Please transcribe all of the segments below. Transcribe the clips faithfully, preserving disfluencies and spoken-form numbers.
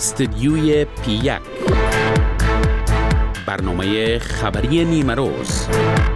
استدیوی پی یک، برنامه خبری نیمه روز.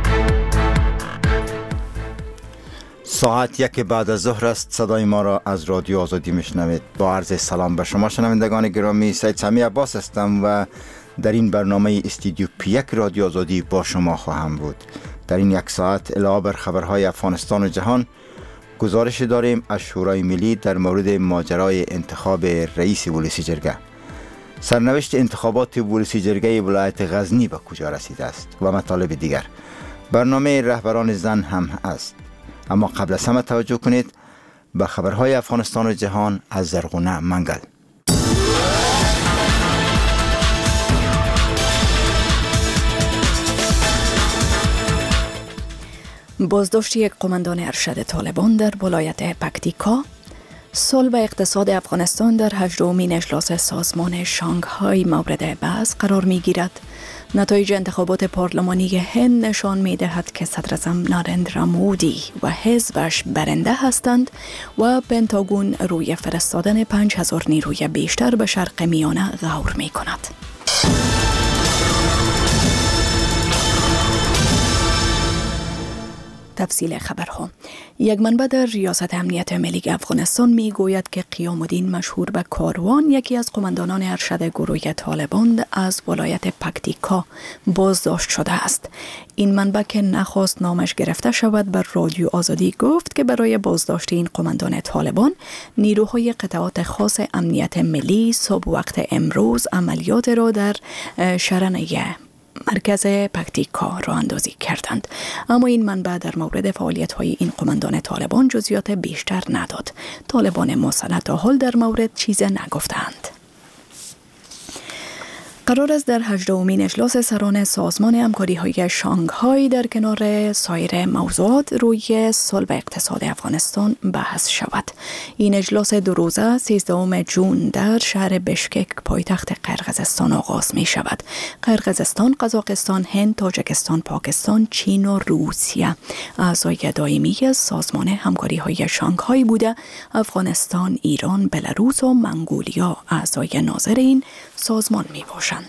ساعت یک بعد از ظهر است. صدای ما را از رادیو آزادی میشنوید. با عرض سلام به شما شنوندگان گرامی، سید سمی عباس هستم و در این برنامه استودیو پی یک رادیو آزادی با شما خواهم بود. در این یک ساعت علاوه بر خبرهای افغانستان و جهان، گزارش داریم از شورای ملی در مورد ماجرای انتخاب رئیس ولسی جرگه. سرنوشت انتخابات ولسی جرگه ولایت غزنی به کجا رسیده است و مطالب دیگر. برنامه رهبران زن هم است. اما قبل از همه توجه کنید به خبرهای افغانستان و جهان از زرغونه منگل. بازداشت یک قماندان ارشد طالبان در ولایت پکتیکا، صلح و اقتصاد افغانستان در هجدهمین اجلاس سازمان شانگهای مورد بحث قرار می گیرد. نتایج انتخابات پارلمانی هند نشان می دهد که صدر اعظم نارندرا مودی و حزبش برنده هستند و پنتاگون روی فرستادن پنج هزار نیروی بیشتر به شرق میانه غور می کند. تفصیل خبرها. یک منبع در ریاست امنیت ملی افغانستان می گوید که قیام الدین مشهور به کاروان، یکی از قماندانان ارشد گروه طالبان از ولایت پکتیکا بازداشت شده است. این منبع که نخواست نامش گرفته شود بر رادیو آزادی گفت که برای بازداشت این قماندان طالبان نیروهای قطعات خاص امنیت ملی صبح وقت امروز عملیات را در شرنیه مرکز پکتیکا راه اندازی کردند. اما این منبع در مورد فعالیت‌های این قماندان طالبان جزئیات بیشتر نداد. طالبان مسلح تا حال در مورد چیز نگفتند. قرار است در هجدهمین اجلاس سران سازمان همکاری‌های شانگهای در کنار سایر موضوعات روی صلح و اقتصاد افغانستان بحث شود. این اجلاس دو روزه سیزدهم ژوئن در شهر بشکک پایتخت قرقیزستان آغاز می شود. قرقیزستان، قزاقستان، هند، تاجیکستان، پاکستان، چین و روسیه اعضای دائمی سازمان همکاری‌های شانگهای بوده. افغانستان، ایران، بلاروس و منگولیا اعضای ناظر این سازمان می باشند.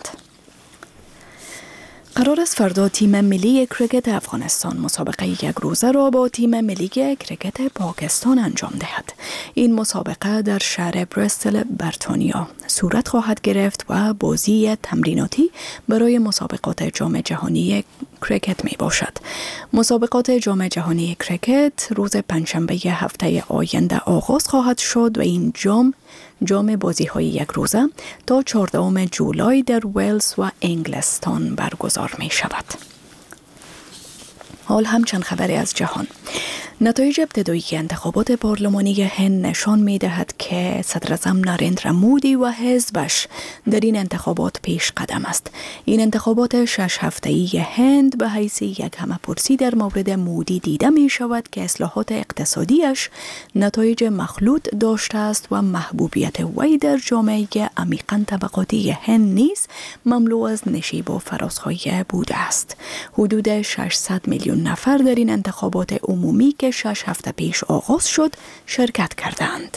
قرار است فردا تیم ملی کرکت افغانستان مسابقه یک روزه را با تیم ملی کرکت پاکستان انجام دهد. این مسابقه در شهر برستل بریتانیا صورت خواهد گرفت و بازی تمریناتی برای مسابقات جام جهانی کرکت می باشد. مسابقات جام جهانی کرکت روز پنجشنبه هفته آینده آغاز خواهد شد و این جام جام بازی های یک روزه تا چهاردهم جولای در ولز و انگلستان برگزار می شود. حال هم چند خبری از جهان. نتایج ابتدایی انتخابات پارلمانی هند نشان می دهد که صدر اعظم نارندرا مودی و حزبش در این انتخابات پیش قدم است. این انتخابات شش هفته‌ای هند به حیث یک همه‌پرسی در مورد مودی دیده می شود که اصلاحات اقتصادیش نتایج مخلوط داشته است و محبوبیت وی در جامعه عمیقاً طبقاتی هند نیز مملو از نشیب و فرازهای بوده است. حدود ششصد میلیون نفر در این انتخابات عمومی که شش هفته پیش آغاز شد شرکت کردند.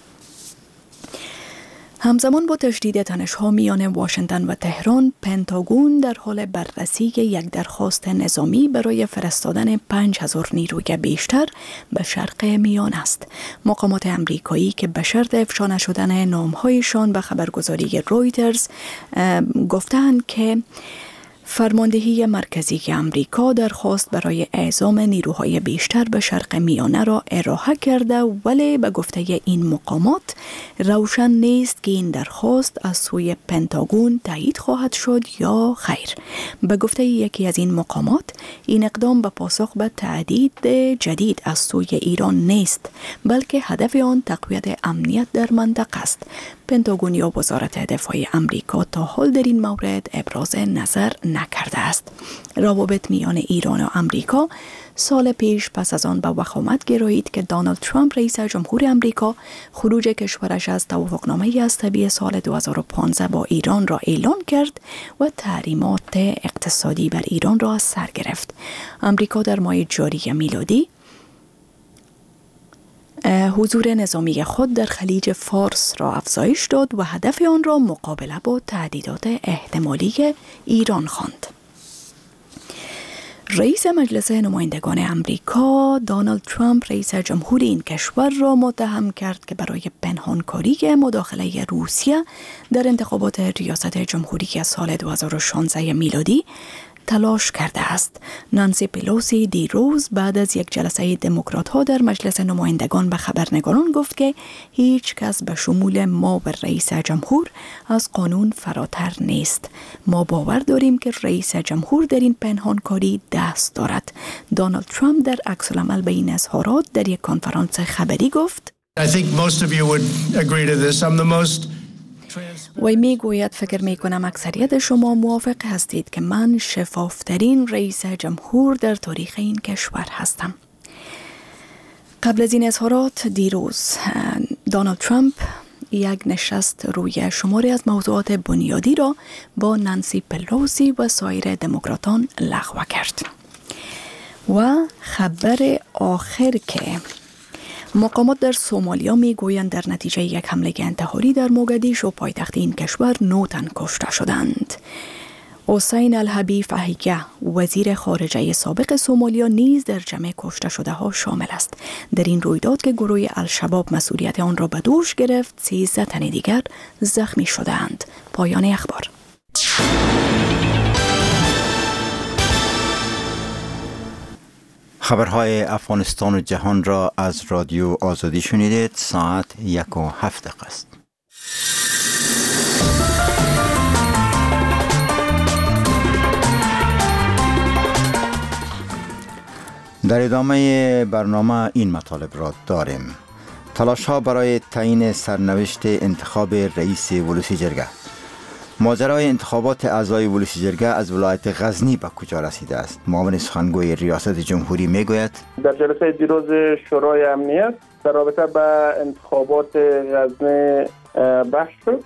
همزمان با تشدید تنش‌ها میان واشنگتن و تهران، پنتاگون در حال بررسی یک درخواست نظامی برای فرستادن پنج هزار نیروی بیشتر به شرق میان است. مقامات امریکایی که به شرط افشا نشدن نام‌هایشان به خبرگزاری رویترز گفتند که فرماندهی مرکزی امریکا درخواست برای اعزام نیروهای بیشتر به شرق میانه را ارائه کرده، ولی به گفته این مقامات روشن نیست که این درخواست از سوی پنتاگون تایید خواهد شد یا خیر. به گفته یکی از این مقامات این اقدام به پاسخ به تهدید جدید از سوی ایران نیست، بلکه هدف آن تقویت امنیت در منطقه است. پنتاگون یا وزارت دفاع امریکا تا حال در این مورد ابراز نظر نکرده است. روابط میان ایران و امریکا سال پیش پس از آن به وخامت گرایید که دونالد ترامپ رئیس جمهور امریکا خروج کشورش از توافقنامه هسته‌ای سال دو هزار و پانزده با ایران را اعلان کرد و تحریمات اقتصادی بر ایران را از سر گرفت. امریکا در ماه جاری میلادی حضور نظامی خود در خلیج فارس را افزایش داد و هدف آن را مقابله با تهدیدات احتمالی ایران خواند. رئیس مجلس نمایندگان امریکا دونالد ترامپ رئیس جمهور این کشور را متهم کرد که برای پنهانکاری مداخله روسیه در انتخابات ریاست جمهوری سال دو هزار و شانزده میلادی تلاش کرده است. نانسی پلوسی دیروز بعد از یک جلسه دموکرات ها در مجلس نمایندگان به خبرنگاران گفت که هیچ کس به شمول ما و رئیس جمهور از قانون فراتر نیست. ما باور داریم که رئیس جمهور در این پنهانکاری دست دارد. دونالد ترامپ در عکس العمل به این اظهارات در یک کنفرانس خبری گفت I think most of you would agree to this. I'm the most وی می گوید فکر می کنم اکثریت شما موافق هستید که من شفافترین رئیس جمهور در تاریخ این کشور هستم. قبل از این اظهارات دیروز دونالد ترامپ یک نشست روی شماری از موضوعات بنیادی را با نانسی پلوسی و سایر دموکراتان لغو کرد. و خبر آخر که مقامات در سومالیا می گویند در نتیجه یک حمله انتحاری در موگادیشو پایتخت این کشور نه تن کشته شدند. حسین الحبی فهیگه وزیر خارجه سابق سومالیا نیز در جمع کشته شده ها شامل است. در این رویداد که گروه الشباب مسئولیت آن را به دوش گرفت، سیزده تن دیگر زخمی شدند. پایان اخبار. خبرهای افغانستان و جهان را از رادیو آزادی شنیدید. ساعت یک و هفت دقیقه است. در ادامه برنامه این مطالب را داریم. تلاش ها برای تعیین سرنوشت انتخاب رئیس ولسی جرگه. ماجرای انتخابات اعضای ولسی جرگه از ولایت غزنی به کجا رسیده است؟ معاون سخنگوی ریاست جمهوری میگوید در جلسه دیروز شورای امنیت در رابطه با انتخابات غزنی بحث شد.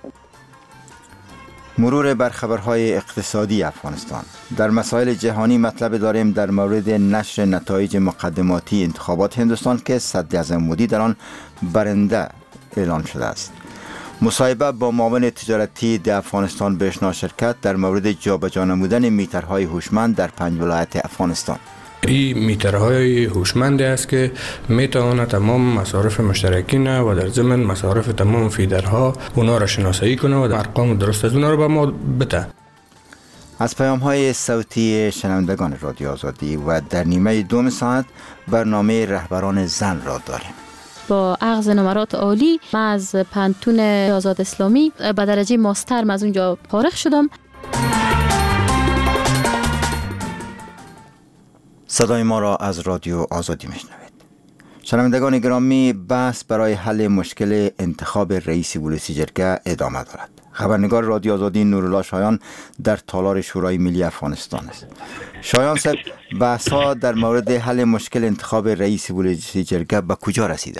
مرور بر خبرهای اقتصادی افغانستان. در مسائل جهانی مطلب داریم در مورد نشر نتایج مقدماتی انتخابات هندوستان که صدراعظم مودی در آن برنده اعلان شده است. مصاحبه با معاون تجارتی در افغانستان بشنا شرکت در مورد جابجا نمودن میترهای هوشمند در پنج ولایت افغانستان. این میترهای هوشمند است که میتواند تمام مصارف مشترکین و در ضمن مصارف تمام فیدرها اونا را شناسایی کنه و ارقام درست از اونا را به ما بده. از پیام های صوتی شنوندگان رادیو آزادی و در نیمه دوم ساعت برنامه رهبران زن را داریم. با اخذ نمرات عالی من از پنتون آزاد اسلامی به درجه ماستر از اونجا فارغ شدم. صدای ما را از رادیو آزادی میشنوید. شنوندگان گرامی، بحث برای حل مشکل انتخاب رئیس ولسی جرگه ادامه دارد. خبرنگار رادیو آزادی نورالله شایان در تالار شورای ملی افغانستان است. شایان صاحب، بحث ها در مورد حل مشکل انتخاب رئیس ولسی جرگه به کجا رسیده؟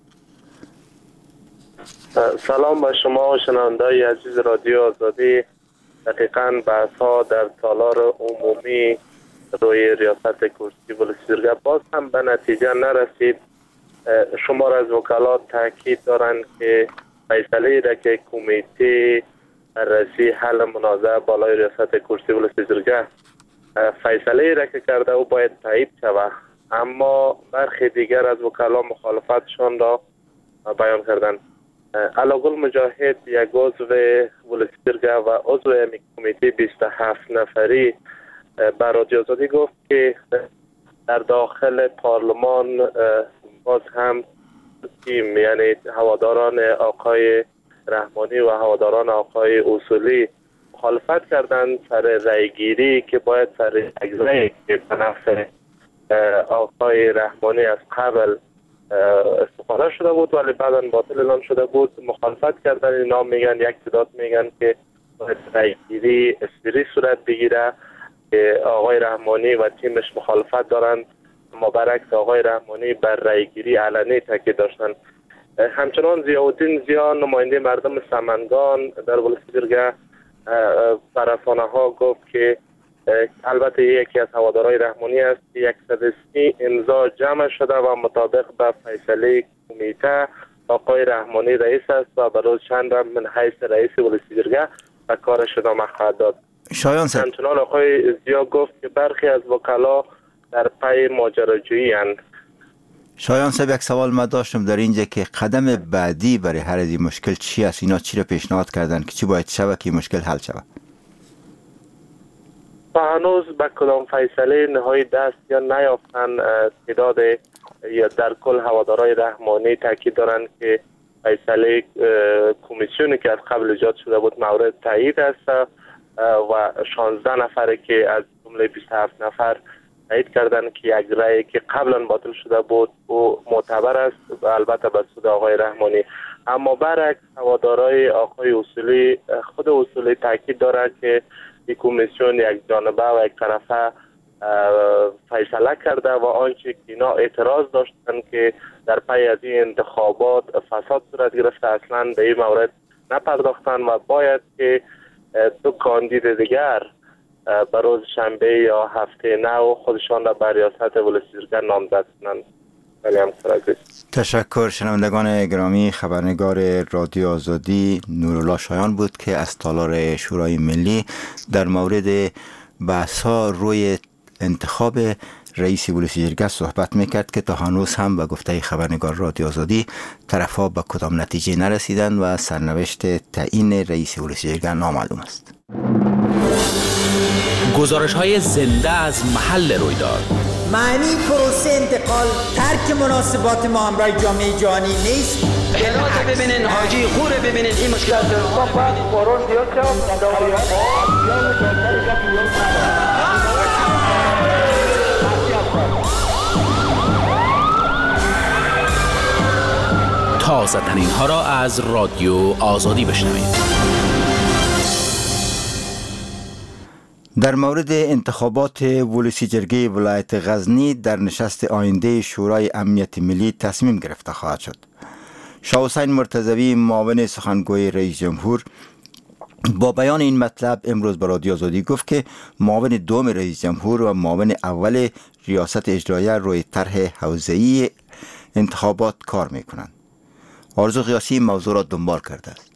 سلام به شما و شنونده‌های عزیز رادیو آزادی. دقیقاً بحث ها در تالار عمومی روی ریاست کرسی ولسی جرگه باز هم به نتیجه نرسید. شمار از وکلات تاکید دارند که فیصله را که کمیته بررسی حل منازعه بالای ریاست کرسی ولسی جرگه فیصله را که کرده او باید تایید شود، اما برخی دیگر از وکلا مخالفتشان را بیان کردند. علاقل مجاهد یک عضو ولسی جرگه و عضو کمیته بیست و هفت نفری بر رادیو آزادی گفت که در داخل پارلمان باز هم تیم، یعنی هواداران آقای رحمانی و هواداران آقای اصولی مخالفت کردند سر رأیگیری که باید سر یک رأی که به نفع آقای رحمانی از قبل استفاده شده بود ولی بعدا باطل اعلان شده بود. مخالفت کردن. اینا میگن، یک تعداد میگن که باید رأیگیری اسپری صورت بگیره که آقای رحمانی و تیمش مخالفت دارند، اما برعکس آقای رحمانی بر رأیگیری علنی تاکید داشتند. همچنان ضیاءالدین زیا نماینده مردم سمنگان در ولسی جرگه بر رسانه‌ها گفت که البته یکی از هوادارهای رحمانی است که صد و سی امضا جمع شده و مطابق به فیصله کمیته آقای رحمانی رئیس است و برای چند هم من حیث رئیس ولسی جرگه و کارش ادامه خواهد داد. شایان صاحب، همچنان آقای زیا گفت که برخی از وکلا در پی ماجراجویی اند. شایان صاحب، یک سوال ما داشتم در اینجا که قدم بعدی برای هر از این مشکل چی است؟ اینا چی را پیشنهاد کردن که چی باید شود که مشکل حل شود؟ تا هنوز به کدام فیصله نهایی دست یا نیافتن. تعداد یا در کل هوادارهای رحمانی تاکید دارند که فیصله کمیسیونی که از قبل ایجاد شده بود مورد تایید است و شانزده نفره که از جمله بیست و هفت نفر تایید کردن که یک رأی که قبلا باطل شده بود او معتبر است و البته به سود آقای رحمانی. اما برعکس هوادارهای آقای اصولی، خود اصولی تاکید دارد که این کمیسیون یک جانبه و یک طرفه فیصله کرده و آنچه که اینا اعتراض داشتن که در پی از این انتخابات فساد صورت گرفته اصلا به این مورد نپرداختن و باید که دو کاندید دیگر به روز شنبه یا هفته نو خودشان را بر ریاست ولسی جرگه نامزد کنند. تشکر. شنوندگان گرامی، خبرنگار رادیو آزادی نورالله شایان بود که از تالار شورای ملی در مورد بحث‌ها روی انتخاب رئیس ولسی جرگه صحبت میکرد که تا هنوز هم به گفته خبرنگار رادیو آزادی طرفا به کدام نتیجه نرسیدن و سرنوشت تعیین رئیس ولسی جرگه نامعلوم است. گزارش های زنده از محل رویداد. معنی پروسه انتقال ترک مناسبات ما همراه جامعه جهانی نیست. بلاد ببینین، حاجی خور ببینین، این مشکلات تازه ترین ها را از رادیو آزادی بشنوید. در مورد انتخابات ولسی جرگه ولایت غزنی در نشست آینده شورای امنیت ملی تصمیم گرفته خواهد شد. شاه حسین مرتضوی معاون سخنگوی رئیس جمهور با بیان این مطلب امروز به رادیو آزادی گفت که معاون دوم رئیس جمهور و معاون اول ریاست اجراییه روی طرح حوزه‌ای انتخابات کار میکنند. آرزو قیاسی موضوع را دنبال کرده است.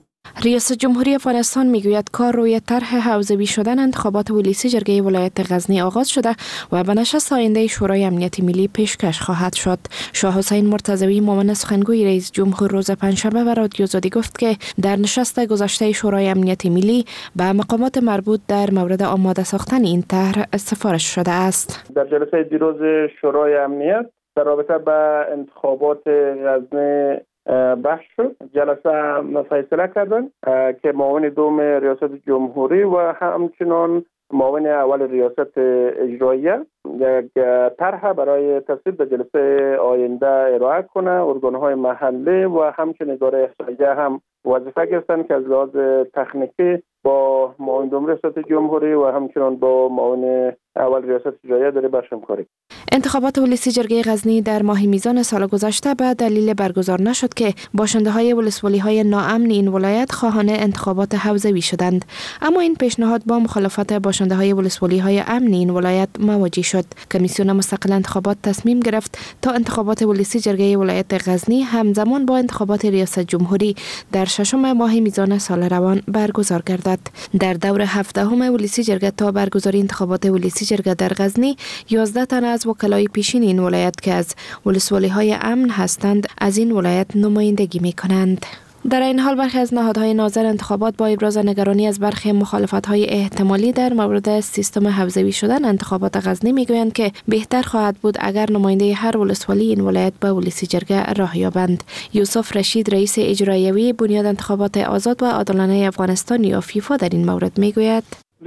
ریاست جمهوری افغانستان میگوید کار روی طرح حوزوی شدن انتخابات ولسی جرگه ولایت غزنی آغاز شده و به نشست آینده شورای امنیت ملی پیشکش خواهد شد. شاه حسین مرتضوی معاون سخنگوی رئیس جمهور روز پنجشنبه و رادیو آزادی گفت که در نشست گذشته شورای امنیت ملی به مقامات مربوط در مورد آماده ساختن این طرح سفارش شده است. در جلسه دیروز شورای امنیت در رابطه با انتخابات غزنی بحث شد. جلسه فیصله کردن که معاون دوم ریاست جمهوری و همچنان معاون اول ریاست اجراییه یک طرح برای تصویب در جلسه آینده ارائه کنه. ارگان‌های محلی و همچنین اداره احصاییه هم وظیفه گرفتن که از لحاظ تکنیکی با معاون دوم ریاست جمهوری و همچنان با معاون اول ریاست اجراییه داره باش همکاری. انتخابات ولسی جرگه غزنی در ماه میزان سال گذشته به دلیل برگزار نشد که باشنده های ولسوالی های ناامن این ولایت خواهان انتخابات حوزوی شدند، اما این پیشنهاد با مخالفت باشنده های ولسوالی های امن این ولایت مواجه شد. کمیسیون مستقل انتخابات تصمیم گرفت تا انتخابات ولسی جرگه ولایت غزنی همزمان با انتخابات ریاست جمهوری در ششم ماه میزان سال روان برگزار گردد. در دور هفدهم ولسی جرگه تا برگزاری انتخابات ولسی جرگه در غزنی یازده تن از وکلای پیشین این ولایت که از ولسوالی های امن هستند از این ولایت نمایندگی می کنند. در این حال برخی از نهادهای ناظر انتخابات با ابراز نگرانی از برخی مخالفت‌های احتمالی در مورد سیستم حوزوی شدن انتخابات غزنی میگویند که بهتر خواهد بود اگر نماینده هر ولسوالی این ولایت به ولسی جرگه راه یابند. یوسف رشید رئیس اجراییوی بنیاد انتخابات آزاد و عادلانه افغانستان یا فیفا در این مورد میگوید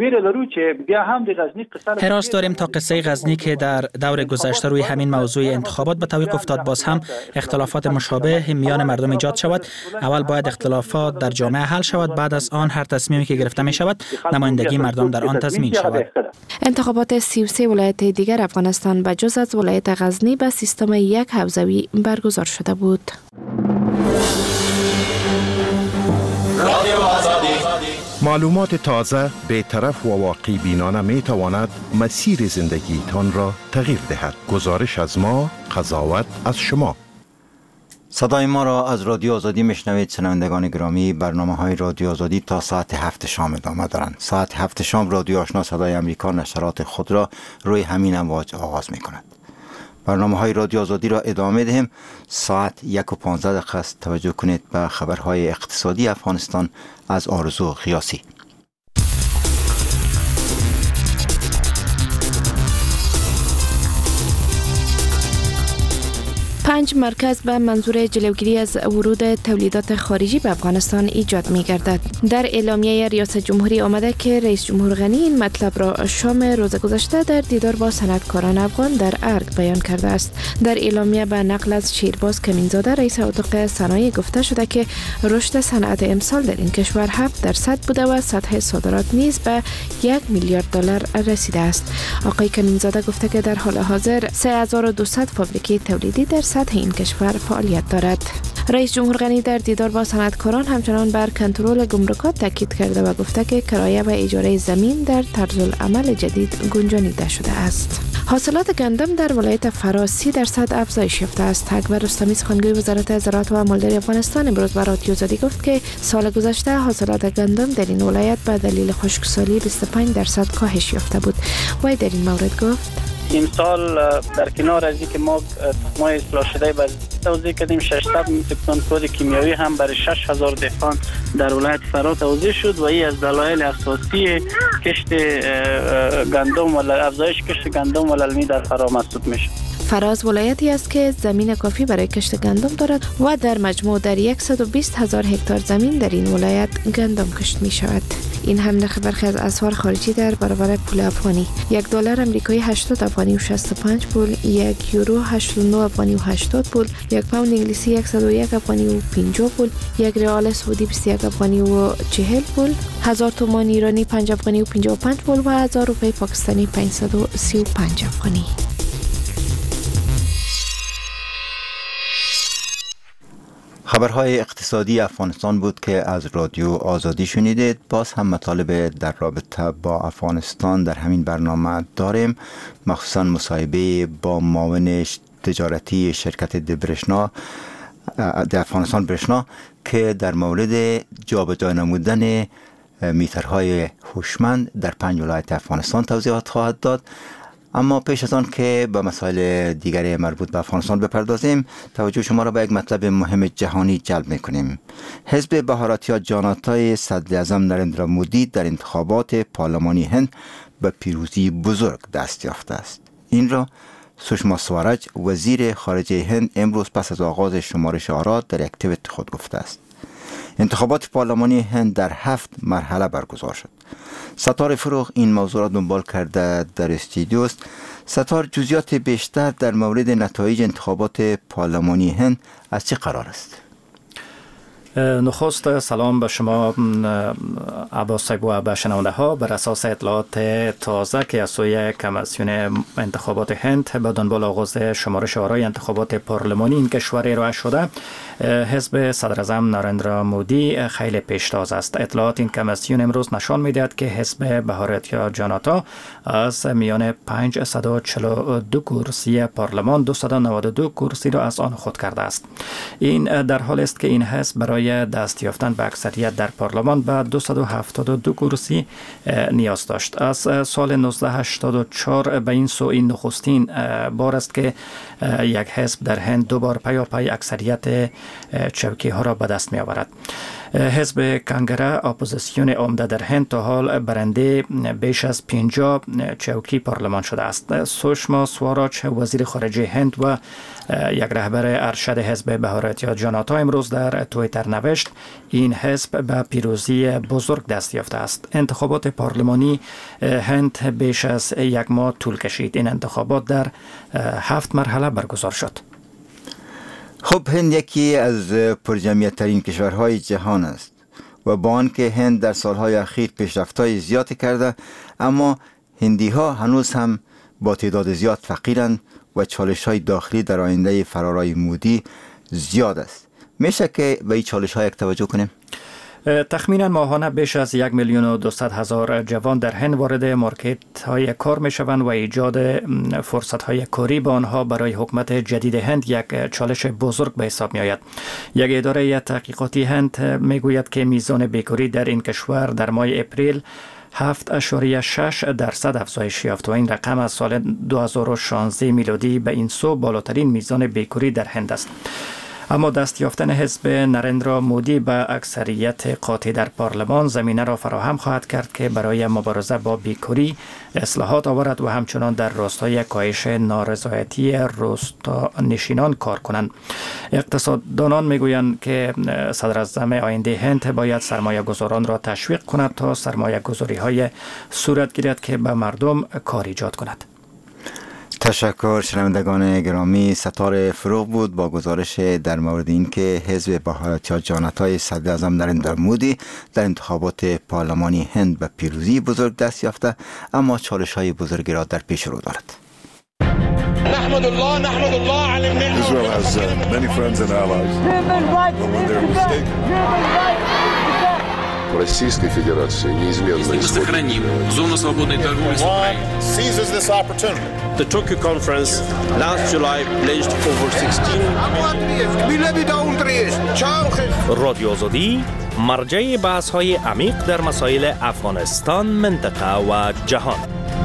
حراس داریم تا قصه غزنی که در دور گذشته روی همین موضوع انتخابات به تعویق افتاد باز هم اختلافات مشابه میان مردم ایجاد شود. اول باید اختلافات در جامعه حل شود، بعد از آن هر تصمیمی که گرفته می شود نمایندگی مردم در آن تضمین شود. انتخابات سی و سه ولایت دیگر افغانستان به جز از ولایت غزنی به سیستم یک حوزوی برگزار شده بود. معلومات تازه، بی‌طرف و واقعی بینانه می تواند مسیر زندگیتان را تغییر دهد. گزارش از ما، قضاوت از شما. صدای ما را از رادیو آزادی میشنوید. شنوندگان گرامی، برنامه های رادیو آزادی تا ساعت هفت شام ادامه دارند. ساعت هفت شام رادیو آشنا صدای امریکا نشرات خود را روی همین امواج آغاز می کند. برنامه های رادیو آزادی را ادامه دهیم. ساعت یک و پانزده دقیقه است. توجه کنید به خبرهای اقتصادی افغانستان از آرزو غیاسی. پنج مرکز به منظور جلوگیری از ورود تولیدات خارجی به افغانستان ایجاد می گردد. در اعلامیه ریاست جمهوری آمده که رئیس جمهور غنی این مطلب را شام روز گذشته در دیدار با صنعتکاران افغان در ارگ بیان کرده است. در اعلامیه به نقل از شیرباز کمینزاده رئیس اتاق صنایع گفته شده که رشد صنعت امسال در این کشور هفت درصد بوده و سطح صادرات نیز به یک میلیارد دلار رسیده است. آقای کمینزاده گفته که در حال حاضر سه هزار و دویست فابریکه تولیدی در سطح این کشور فعالیت دارد. رئیس جمهور غنی در دیدار با صنعتکاران همچنان بر کنترل گمرکات تاکید کرده و گفته که کرایه و اجاره زمین در طرز العمل جدید گنجانیده شده است. حاصلات گندم در ولایت فاراس سی درصد افزایش یافته است. اکبر رستمی سخنگوی وزارت زراعت و مالداری افغانستان امروز به رادیو آزادی گفت که سال گذشته حاصلات گندم در این ولایت به دلیل خشکسالی بیست و پنج درصد کاهش یافته بود. وی در این مورد گفت: این سال در کنار از اینکه ما تخم‌های اصلاح شده به توزیع کردیم، ششصد میتر تن کود کیمیایی هم برای شش هزار دهقان در ولایت فرا توزیع شد و این از دلایل اساسی کشت گندم و افزایش کشت گندم و للمی در فرا محسوب میشه. فراز ولایتی است که زمین کافی برای کشت گندم دارد و در مجموع در صد و بیست هزار هکتار زمین در این ولایت گندم کشت می شود. این هم نرخ برخی از اسعار خارجی در برابر پول افغانی: یک دلار آمریکایی هشتاد افغانی و شصت و پنج پول، یک یورو هشتاد و نه افغانی و هشتاد پول، یک پوند انگلیسی صد و یک افغانی و پنجاه پول، یک ریال سعودی بیست و یک افغانی و چهل پول، هزار تومان ایرانی پنج افغانی و پنجاه و پنج پول و هزار روپیه پاکستانی پانصد و سی و پنج افغانی. خبرهای اقتصادی افغانستان بود که از رادیو آزادی شنیدید. باز هم مطالب در رابطه با افغانستان در همین برنامه داریم، مخصوصا مصاحبه با معاون تجارتی شرکت دبرشنا در افغانستان برشنا که در مورد جابجا نمودن میترهای هوشمند در پنج ولایت افغانستان توضیحات خواهد داد. اما پیش از آن که به مسائل دیگری مربوط به افغانستان بپردازیم، توجه شما را به یک مطلب مهم جهانی جلب می‌کنیم. حزب بهاراتیا جاناتای صدر اعظم نریندرا مودی در انتخابات پارلمانی هند به پیروزی بزرگ دست یافته است. این را سشما سوارج وزیر خارجه هند امروز پس از آغاز شمارش آرا در یک توییت خود گفته است. انتخابات پارلمانی هند در هفت مرحله برگزار شد. ستار فروغ این موضوع را دنبال کرده در استودیو است. ستار، جزئیات بیشتر در مورد نتایج انتخابات پارلمانی هند از چه قرار است؟ نخست سلام به شما عباس و به شنونده ها. بر اساس اطلاعات تازه که از سوی کمیسیون انتخابات هند به دنبال آغاز شمارش آرای انتخابات پارلمانی این کشور ارائه شده، حزب صدر اعظم نریندرا مودی خیلی پیشتاز است. اطلاعات این کمیسیون امروز نشان می‌دهد که حزب بهاراتیا جاناتا از میان پانصد و چهل و دو کرسی پارلمان دویست و نود و دو کرسی را از آن خود کرده است. این در حالی است که این حزب برای دست یافتن به اکثریت در پارلمان به دویست و هفتاد و دو کرسی نیاز داشت. از سال نوزده هشتاد و چهار به این سو این نخستین بار است که یک حزب در هند دو بار پیاپی اکثریت چوکی ها را به دست می آورد. حزب کانگره اپوزیسیون عمده در هند تا حال برنده بیش از پنجاه چوکی پارلمان شده است. سشما سوارج وزیر خارجه هند و یک رهبر ارشد حزب بهاراتیا جاناتا امروز در توییتر نوشت این حزب به پیروزی بزرگ دست یافته است. انتخابات پارلمانی هند بیش از یک ماه طول کشید. این انتخابات در هفت مرحله برگزار شد. خب، هند یکی از پرجمعیت ترین کشورهای جهان است و با آنکه هند در سالهای اخیر پیشرفت‌های زیادی کرده، اما هندی ها هنوز هم با تعداد زیاد فقیرند و چالش‌های داخلی در آینده فرارای مودی زیاد است. میشه که به این چالش‌ها یک توجه کنیم؟ تخمینا ماهانه بیش از یک میلیون و دویست هزار جوان در هند وارد مارکت های کار می شوند و ایجاد فرصت های کاری با آنها برای حکومت جدید هند یک چالش بزرگ به حساب می آید. یک اداره تحقیقاتی هند می گوید که میزان بیکاری در این کشور در ماه اپریل هفت اشاریه شش درصد افزایش یافت و این رقم از سال دو هزار و شانزده میلادی به این سو بالاترین میزان بیکاری در هند است. اما دست یافتن حزب نریندرا مودی به اکثریت قاطع در پارلمان زمینه را فراهم خواهد کرد که برای مبارزه با بیکاری اصلاحات آورد و همچنان در راستای کاهش نارضایتی روستا نشینان کار کنند. اقتصاددانان میگویند که صدر اعظم آینده هند باید سرمایه گذاران را تشویق کند تا سرمایه گذاری های صورت گیرد که به مردم کار ایجاد کند. تشکر. شنوندگان گرامی، ستاره فروغ بود با گزارش در مورد اینکه حزب بهاراتیا جانتای صدر اعظم نریندرا مودی در انتخابات پارلمانی هند به پیروزی بزرگ دست یافته، اما چالش های بزرگی را در پیش رو دارد. نحمد الله نحمد الله على النعمة. Israel has uh, many friends and allies. But when they're mistaken. Российской Федерации неизменно сохраним зону свободной торговли с Украиной. Seizes this opportunity. The Tokyo conference last July pledged over sixteen. رادیو آزادی مرجع بحث های عمیق در مسائل افغانستان، منطقه و جهان.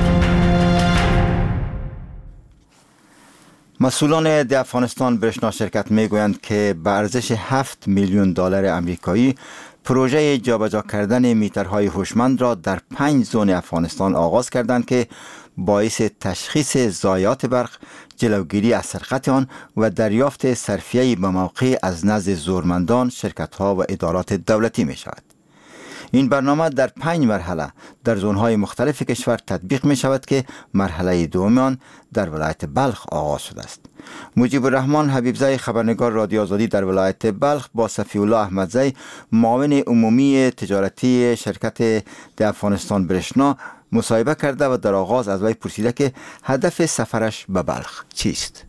مسئولان در افغانستان برشنا شرکت میگویند که به ارزش هفت میلیون دلار امریکایی پروژه جابجا کردن میترهای هوشمند را در پنج زون افغانستان آغاز کردند که باعث تشخیص ضایعات برق، جلوگیری از سرقت آن و دریافت صرفیه به موقع از نزد زورمندان، شرکت‌ها و ادارات دولتی می شود. این برنامه در پنج مرحله در زونهای مختلف کشور تطبیق می شود که مرحله دوم آن در ولایت بلخ آغاز شده است. مجیب الرحمن حبیبزی، خبرنگار رادیو آزادی در ولایت بلخ، با صفی الله احمدزی، معاون عمومی تجارتی شرکت در افغانستان برشنا، مصاحبه کرده و در آغاز از وی پرسیده که هدف سفرش به بلخ چیست؟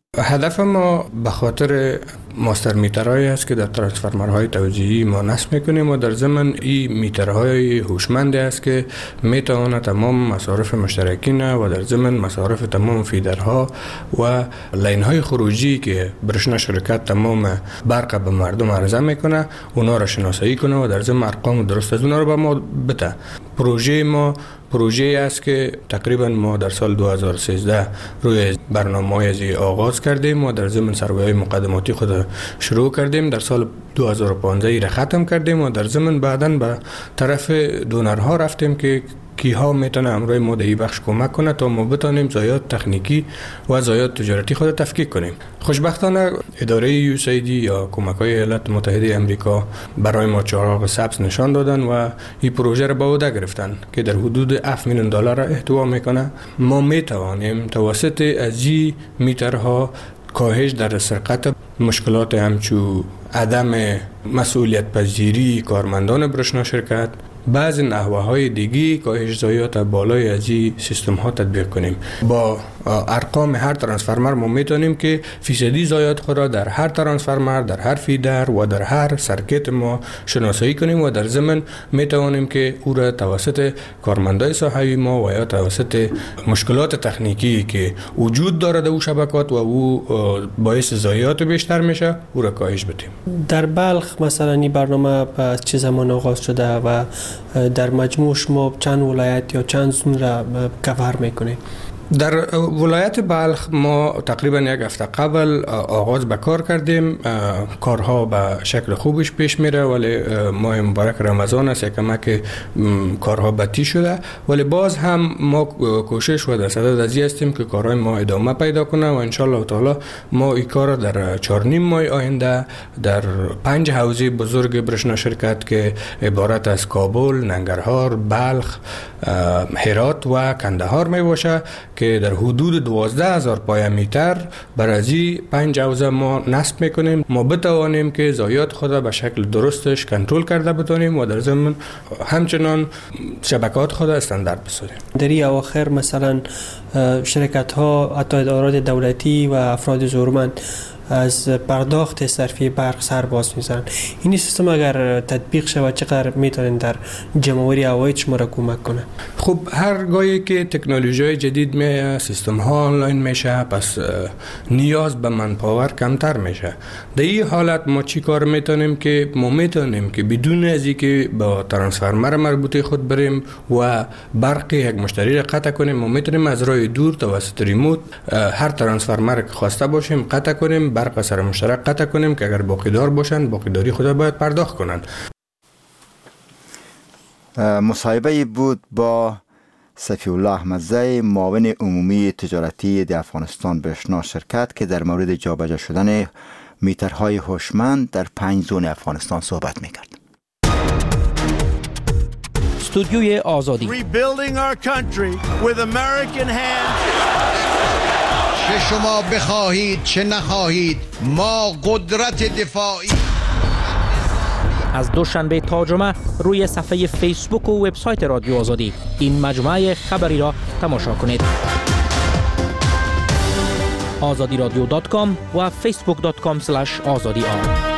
هدف ما به خاطر ماستر میترهایی است که در ترانسفورمرهای توزیعی ما نصب میکنیم و در ضمن این میترهای هوشمند است که میتواند تمام مصارف مشترکین و در ضمن مصارف تمام فیدرها و لینهای خروجی که برشنا شرکت تمام برق به مردم عرضه میکنه اونا را شناسایی کنه و در ضمن ارقام درست از اونا را به ما بده. پروژه ما پروژه است که تقریبا ما در سال دو هزار و سیزده روی برنامه‌های ازی آغاز کردیم و در ضمن سروی‌های مقدماتی خود شروع کردیم. در سال دو هزار و پانزده را ختم کردیم و در ضمن بعداً به طرف دونرها رفتیم که کیها میتونه امروی ما در این بخش کمک کنه تا ما بتانیم ضایعات تکنیکی و ضایعات تجارتی خود تفکیک کنیم. خوشبختانه اداره یو اس ای دی یا کمک‌های ایالات متحده آمریکا برای ما چراغ سبز نشان دادن و این پروژه را به عهده گرفتن که در حدود هفت میلیون دلار را احتوا میکنه. ما میتوانیم توسط از این میترها کاهش در سرقت، مشکلات همچو عدم مسئولیت پذیری کارمندان برشنا شرکت، بعض نحوه های دیگی کاهش ضایعات بالای از این سیستم ها تطبیق کنیم. با ارقام هر ترانسفورمر ما میتونیم که فیصدی ضایعات خود را در هر ترانسفورمر، در هر فیدر و در هر سرکت ما شناسایی کنیم و در ضمن میتوانیم که او را توسط کارمندای ساحوی ما و یا توسط مشکلات تکنیکی که وجود دارد او شبکات و او باعث ضایعات بیشتر میشه او را کاهش بدیم. در بلخ مثلا این برنامه از چه زمان آغاز شده و در مجموع شما چند ولایت یا چند زون را کور میکنید؟ در ولایت بلخ ما تقریبا یک هفته قبل آغاز به کار کردیم. کارها به شکل خوبش پیش میره ولی ماه مبارک رمضان است کمک کارها بطی شده ولی باز هم ما کوشش و در صدد ازی هستیم که کارهای ما ادامه پیدا کنه و انشالله تعالی ما این کار در چهار نیم ماه آینده در پنج حوزه بزرگ برشنا شرکت که عبارت از کابل، ننگرهار، بلخ، هرات و کندهار می باشه که در حدود دوازده هزار پایه میتر بر از این پنج حوزه ما نصب میکنیم. ما بتوانیم که ضایعات خود به شکل درستش کنترل کرده بتونیم و در ضمن همچنان شبکات خود استاندارد بسازیم. در این اواخر مثلا شرکت ها، حتی ادارات دولتی و افراد زورمند از پرداخت صرفی برق سر باز می‌زنن. این سیستم اگر تطبیق شود چقدر میتونن در جمع‌آوری عواید شما را کمک کنه؟ خب هرگاهی که تکنولوژی جدید می سیستم ها آنلاین میشه، پس نیاز به منپاور کمتر میشه. در این حالت ما چی کار میتونیم که ما میتونیم که بدون از اینکه با ترانسفورمر مربوطه خود بریم و برق یک مشتری را قطع کنیم، ما میتونیم از راه دور توسط ریموت هر ترانسفورمر که خواسته باشیم قطع کنیم، برق سر مشترک قطع کنیم که اگر باقی دار باشن باقی داری خود باید پرداخت کنن. مصاحبه بود با صفی الله احمدزی، معاون عمومی تجارتی در افغانستان بشنا شرکت، که در مورد جابجا شدن میترهای هوشمند در پنج زون افغانستان صحبت میکرد. استودیوی آزادی. Rebuilding our country with American hands. چه شما بخواهید چه نخواهید ما قدرت دفاعی. از دوشنبه تا جمعه روی صفحه فیسبوک و وبسایت رادیو آزادی این مجموعه خبری را تماشا کنید. آزادی رادیو دات کام و فیسبوک دات کام اسلش آزادی آر.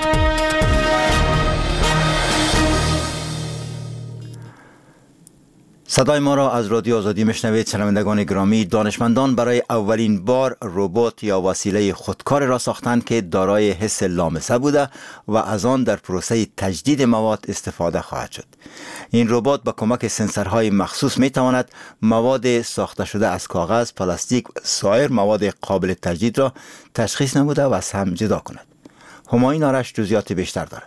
صدای ما را از رادیو آزادی میشنوید. شنوندگان گرامی، دانشمندان برای اولین بار ربات یا وسیله خودکار را ساختند که دارای حس لامسه بوده و از آن در پروسه تجدید مواد استفاده خواهد شد. این ربات با کمک سنسورهای مخصوص می تواند مواد ساخته شده از کاغذ، پلاستیک و سایر مواد قابل تجدید را تشخیص نموده و از هم جدا کند. همایون آرش جزئیات بیشتر دارد.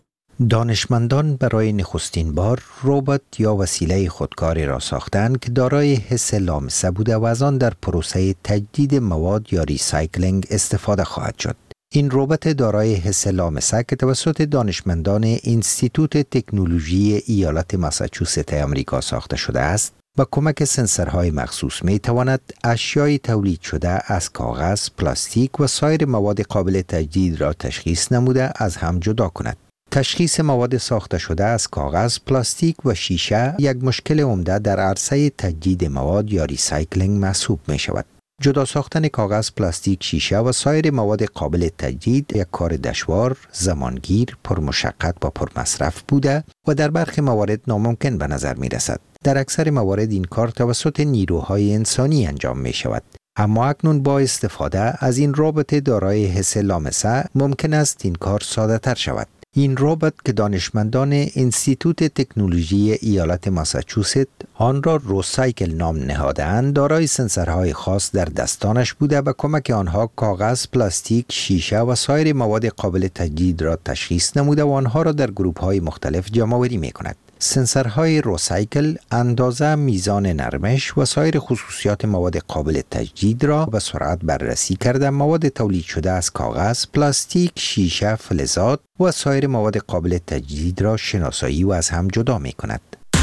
دانشمندان برای نخستین بار ربات یا وسیله خودکاری را ساختند که دارای حس لامسه بوده و از آن در پروسه تجدید مواد یا ریسایکلینگ استفاده خواهد شد. این ربات دارای حس لامسه که توسط دانشمندان انستیتوت تکنولوژی ایالت ماساچوست آمریکا ساخته شده است، با کمک سنسورهای مخصوص می تواند اشیای تولید شده از کاغذ، پلاستیک و سایر مواد قابل تجدید را تشخیص نموده از هم جدا کند. تشخیص مواد ساخته شده از کاغذ، پلاستیک و شیشه یک مشکل عمده در عرصه تجدید مواد یا ریسایکلینگ محسوب می شود. جدا ساختن کاغذ، پلاستیک، شیشه و سایر مواد قابل تجدید یک کار دشوار، زمانگیر، پرمشقت و پرمصرف بوده و در برخی موارد ناممکن به نظر می رسد. در اکثر موارد این کار توسط نیروهای انسانی انجام می شود. اما اکنون با استفاده از این ربات دارای حس لامسه ممکن است این کار ساده تر شود. این ربات که دانشمندان انستیتوت تکنولوژی ایالت ماساچوست آن را روسایکل نام نهاده‌اند، دارای سنسورهای خاص در دستانش بوده و کمک آنها کاغذ، پلاستیک، شیشه و سایر مواد قابل تجدید را تشخیص نموده و آنها را در گروه‌های مختلف جمع‌آوری می‌کند. سنسورهای روسایکل اندازه، میزان نرمش و سایر خصوصیات مواد قابل تجدید را به سرعت بررسی کرده مواد تولید شده از کاغذ، پلاستیک، شیشه، فلزات و سایر مواد قابل تجدید را شناسایی و از هم جدا می کند.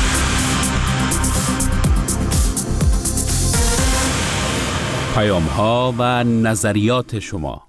پیام ها و نظریات شما.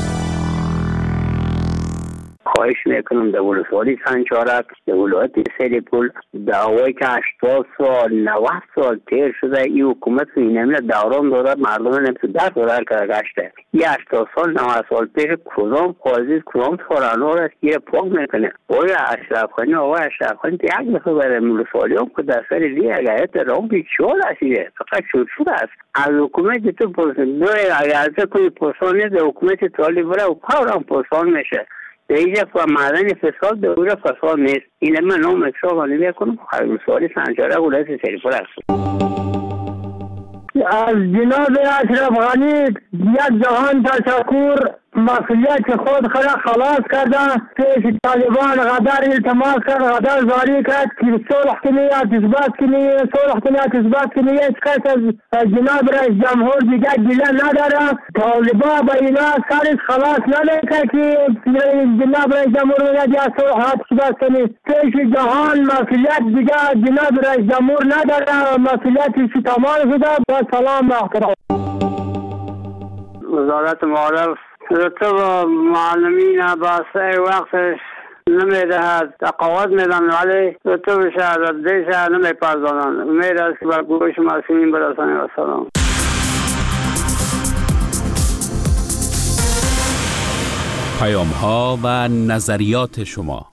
خواهش میکنم در ولسوالی سنجارک در ولایت سریپول دعوایی که هشتاد سال نود سال تیر شده این حکومت و این امید دوران داره مردم نمیتو در داره که گشته یه هشتاد سال نود سال پیش کدام قاضی کدام سارانو را گیر پاک میکنه آیا اشرف خانی آقای اشرف خانی یک دفعه برای ولسوالی هم که در سر دیگه اگر رام بیچول هستیده فقط شد شد است از حکومت تو پرسن دوی اگر از کنی پرسان نیست در حکومت طالی بره و پاورم پرسان میشه دیگه و معدن فساد دوره فساد نیست. این من نام اکشاف آنیمه کنم خیلی سوالی سنجاره ولایت سریپول است. از جناب اشرف غنی یک جهان تشکر مسئولیت خود خود خلاص کردن پیش طالبان غدر التماس کرد غدر زاری کرد که صلح کنی اثبات کنی صلح کنی اثبات کنی هیچ کس از جناب رئیس جمهور دیگه گله نداره طالبان با اینا سرش خلاص نمیکنه که جناب رئیس جمهور میگه یا صلح اثبات کنی پیش جهان مسئولیت دیگه جناب رئیس جمهور نداره مسئولیتش تمام شده با سلام و احترام. وزارت معارف رتب معلمین باسه وقتش نمیدهد تقاعد میدن ولی رتب شهر دیش نمیپردازند. امید است که بر گوش مسئولین برسانید و سلام. پیام ها و نظریات شما.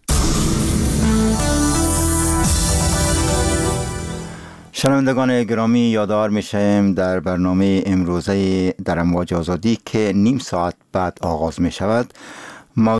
شنوندگان گرامی، یادآور میشیم در برنامه امروزه در امواج آزادی که نیم ساعت بعد آغاز می شود